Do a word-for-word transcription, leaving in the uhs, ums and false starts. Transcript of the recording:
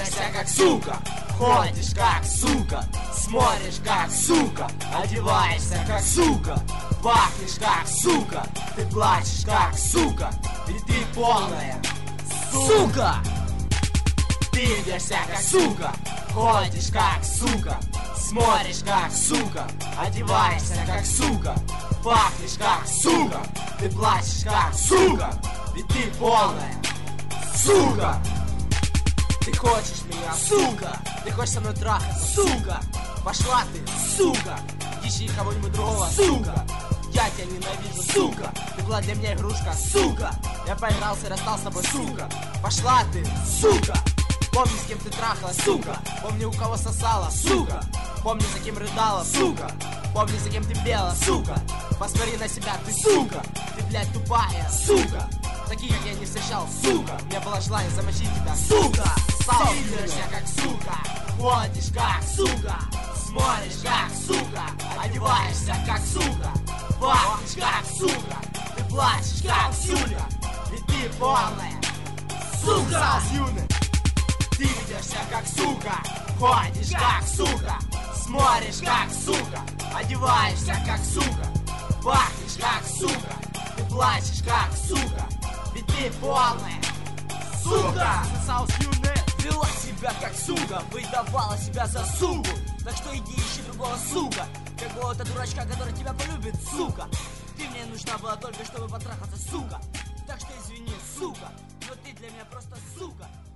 Двигаешься как сука, ходишь как сука, смотришь как сука, одеваешься как сука, пахнешь как сука, ты плачешь как сука, ведь ты полная сука. Двигаешься как сука, ходишь как сука, смотришь как сука, одеваешься как сука, пахнешь как сука, ты плачешь как сука, ведь ты полная сука. Ты хочешь меня, сука, ты хочешь со мной трахаться, сука, пошла ты, сука, ищи кого-нибудь другого, сука. Я тебя ненавижу, сука, ты была для меня игрушка, сука. Я поигрался и расстался с тобой, сука. Пошла ты, сука. Помни, с кем ты трахала, сука. Помни, у кого сосала, сука. Помни, за кем рыдала, сука. Помни, за кем ты пела, сука. Посмотри на себя, ты, сука. Ты, блядь, тупая, сука. Таких, как я, не встречал, сука. У меня было желание замочить тебя, сука. Двигаешься как сука, ходишь как сука, смотришь как сука, одеваешься как сука, пахнешь как сука, ты плачешь как сука, ведь ты полная сука. Ты ведешься как сука, ходишь как сука, смотришь как сука, одеваешься как сука, пахнешь как сука, ты плачешь как сука, ведь ты полная сука. Вела себя как сука, выдавала себя за суку. Так что иди ищи другого, сука, какого-то дурачка, который тебя полюбит, сука. Ты мне нужна была только, чтобы потрахаться, сука. Так что извини, сука, но ты для меня просто сука.